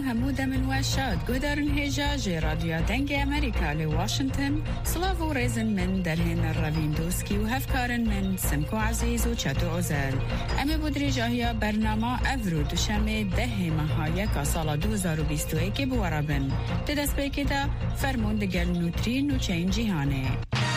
همود من واشاد قدرن هجاج راديو دنگ أمريكا لواشنطن سلافو ريزن من درهن الرافين دوسكي وهفكارن من سمكو عزيز وشاتو عزال أمي بودري جاهيا برنامه أفرو دوشامي ده مهاية كسالة 2021 بورابن تدس بيكدا فرمون دقل نوترين وچين جيهاني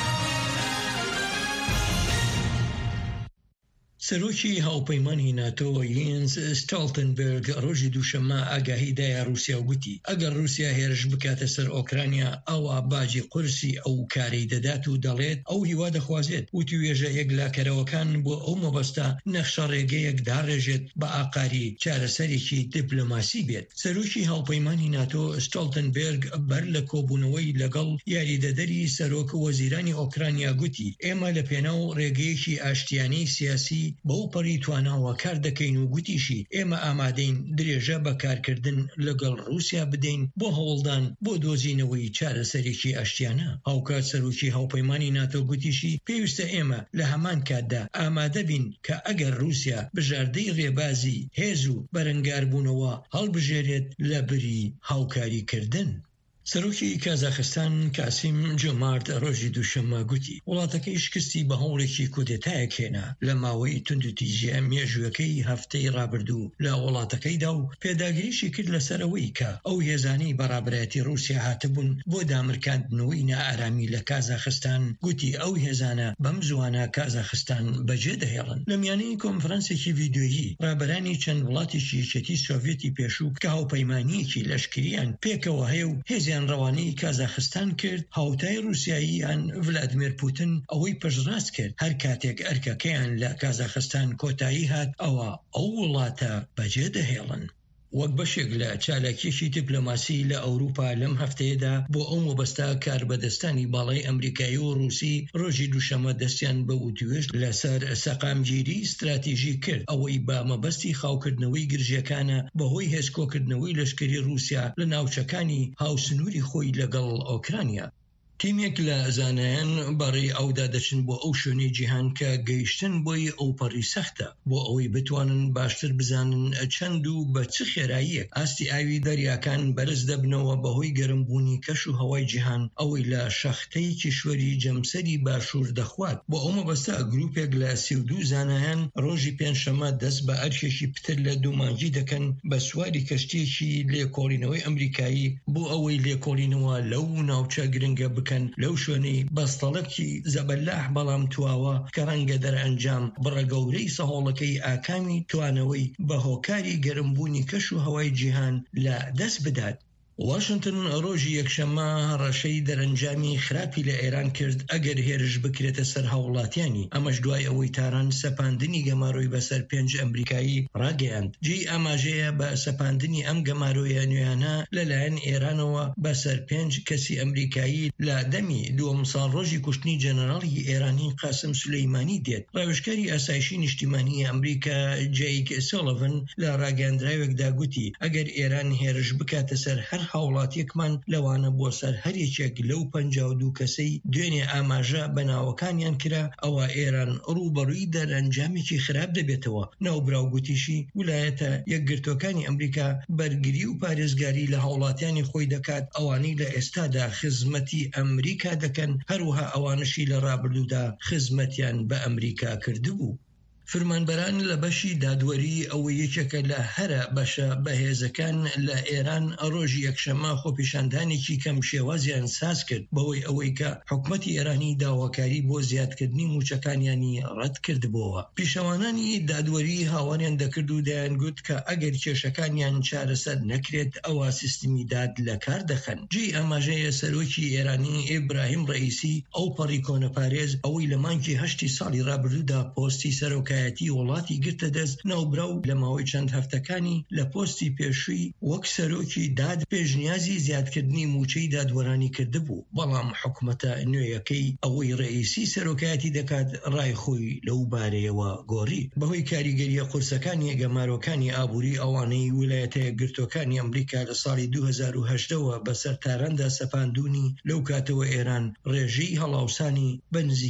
سەرۆکی هاوپەیمانی ناتۆ یینز ستۆڵتنبێرگ ڕۆژی دووشەممە ئاگاهی دایە رووسیا و گوتی ئەگەر رووسیا هێرش بکاتە سەر ئۆکرانیا ئەوە باجی قورسی ئەو کارەی دەدات و دەڵێت ئەو هیوا دەخوازێت وتی وێژە یەک لاکەرەوەکان بۆ ئەو مەبەستە نەخشە ڕێگەیەک داڕێژێت بە ئاقاری چارەسەرێکی دیپلۆماسی بێت. سەرۆکی هاوپەیمانی ناتۆ ستۆڵتنبێرگ بەر لە کۆبوونەوەی لەگەڵ یاریدەدەری سەرۆک وەزیرانی ئۆکرانیا گوتی ئێمە لە پێناو ڕێگەیەکی ئاشتیانی سیاسی بەو پەڕی تواناوە کار دەکەین و گوتیشی ئێمە ئامادەین درێژە بەکارکردن لەگەڵ رووسیا بدەین بۆ هەوڵدان بۆ دۆزینەوەی چارەسەرێکی ئاشتیانە. هاوکات سەرۆکی هاوپەیمانی ناتۆ گوتیشی پێویستە ئێمە لە هەمان کاتدا ئامادە بین کە ئەگەر رووسیا بژاردەی ڕێبازی هێز و بەرەنگاربوونەوە هەڵبژێرێت لە بری هاوکاریکردن. سەرۆکی کازاخستان کاسیم جۆمارت ڕۆژی دووشەممە گوتی وڵاتەکەی شکستی بە هەوڵێکی کودێتایەک هێنا لە ماوەی توندوتیژە مێژووەکەی هەفتەی ڕابردوو لە وڵاتەکەیدا و پێداگریشی کرد لەسەرەوەی کە ئەو هێزانەی بەڕابەتی رووسیا هاتبوون بۆ دامرکاندنەوەی نائارامی لە کازاخستان گوتی ئەو هێزانە بەم زوانە کازاخستان بەجێ دەهێڵن. لە میانەی کۆنفرەنسێکی ڤیدیۆیی ڕابەرانی چەند وڵاتێکی یەکێتی سۆڤێتی پێشوو کە هاوپەیمانیەکی لەشکریان پێکەوە هەیە و هێزیان ڕەوانەی کازاخستان کرد هاوتای رووسیاییان ڤلادیمیر پوتین ئەوەی پشتڕاست کرد هەر کاتێک ئەرکەکەیان لە کازاخستان کۆتایی هات ئەوە ئەو وڵاتە بەجێ دەهێڵن. وەک بەشێک لە چالاکیەکی دیپلۆماسی لە ئەوروپا لەم هەفتەیەدا بۆ ئەو مەبەستە کاربەدەستانی باڵای ئەمریکایی و رووسی ڕۆژی دووشەممە دەستیان بە وتوێژ لەسەر سەقامگیری استراتیژی کرد ئەوەی بە مەبەستی خاوکردنەوەی گرژیەکانە بەهۆی هێزکۆکردنەوەی لەشکری رووسیا لە ناوچەکانی هاوسنووری خۆی لەگەڵ ئۆکرانیا. تیمێک لە زانایان بەڕێی ئەودا دەچن بۆ ئەو شوێنەی جیهان کە گەیشتن بۆی ئەو پەڕی سەختە بۆ ئەوەی بتوانن باشتر بزانن چەند و بە چ خێراییەک ئاستی ئاوی دەریاکان بەرز دەبنەوە بەهۆی گەرمبوونی کەش و هەوای جیهان ئەوەی لە شەختەی کیشوەری جەمسەری باشوور دەخوات. بۆ ئەو مەبەستە گروپێک لە 32 زانایان ڕۆژی پێنجشەممە دەست بە ئەرکێکی پتر لە دوومانگی دەکەن بە سواری کەشتێکی لێکۆڵینەوەی ئەمریکایی بۆ ئەوەی لێکۆڵینەوە لەو ناوچە گرنگە بکەن لەو شوێنەی بەستەڵەکی زەبەلاح بەڵام تواوە کە ڕەنگە دەرئەنجام بڕە گەورەی سەهۆڵەکەی ئاکامی توانەوەی بە هۆکاری گەرمبوونی کەش و هەوای جیهان لە دەست بدات. واشنگتن ڕۆژی یەکشەممە ڕەشەی دەرەنجامی خراپی لە ئێران کرد ئەگەر هێرش بکرێتە سەر هاوڵاتیانی ئەمەش دوای ئەوەی تاران سەپاندنی گەماڕۆی بەسەر 5 ئەمریکایی ڕاگەیاند. جێی ئاماژەیە بە سەپاندنی ئەم گەماڕۆیە نوێیانە لەلایەن ئێرانەوە بەسەر 5 کەسی ئەمریکایی لە دەمی دووەم ساڵ ڕۆژی کوشتنی جەنەڕاڵی ئێرانی قاسم سولەیمانی دێت. ڕاوێژکاری ئاسایشی نیشتیمانی ئەمریکا جەیک سۆلڤن لە ڕاگەاندراوێکدا گوتی ئەگەر ئێران هێرش بکاتە سەر هەر هاوڵاتیەکمان لەوانە بۆ سەر هەرێکێک لەو 52 کەسەی دوێنێ ئاماژە بەناوەکانیان کرا ئەوە ئێران ڕوبەڕووی دەرئەنجامێکی خراپ دەبێتەوە. ناوبراو گوتیشی ویلایەتە یەکگرتوەکانی ئەمریکا بەرگری و پارێزگاری لە هاوڵاتیانی خۆی دەکات ئەوانەی لە ئێستادا خزمەتی ئەمریکا دەکەن هەروەها ئەوانشی لە ڕابردوودا خزمەتیان بە ئەمریکا کردبوو. فرمانبەران لە بەشی دادوەری ئەوە یەکێکە لە هەرە بەشە بەهێزەکان لە ئێران ڕۆژی یەکشەممە خۆپیشاندانێکی کەم شێوازیان ساز کرد بەوەی ئەوەی کە حکومەتی ئێرانی داواکاری بۆ زیادکردنی موچەکانیانی ڕەت کردبووە. پیشەوانانی دادوەری هاوارێن دەکرد و دەیانگوت کە ئەگەر کێشەکانیان چارەسەر نەکرێت ئەوە سیستمی داد لە کار دەخەن. جێی ئاماژەیە سەرۆکی ئێرانی ئیبراهیم ڕەئیسی ئەو پەڕی کۆنەپارێز ئەوەی لە مانگی 8 ساڵی ڕابردوودا پۆستی سەرۆکایەتی وڵاتی گرتە دەست ناوبراو لە ماوەی چەند هەفتەکانی لە پۆستی پێشووی وەک سەرۆکی داد پێشنیازی زیادکردنی موچەی دادوەرانی کردبوو بەڵام حکومەتە نوێیەکەی ئەوەی ڕئیسی سەرۆکایەتی دەکات ڕای خۆی لەو بارەیەوە گۆڕی بەهۆی کاریگەریە قورسەکانی گەمارۆکانی ئابووری ئەوانەی ویلایەتە یەکگرتووەکانی ئەمریکا لە ساڵی 2008ەوە بەسەر تاراندا سەپاندوونی لەو کاتەوە ئێران ڕێژەی هەڵاوسانی بەنزیک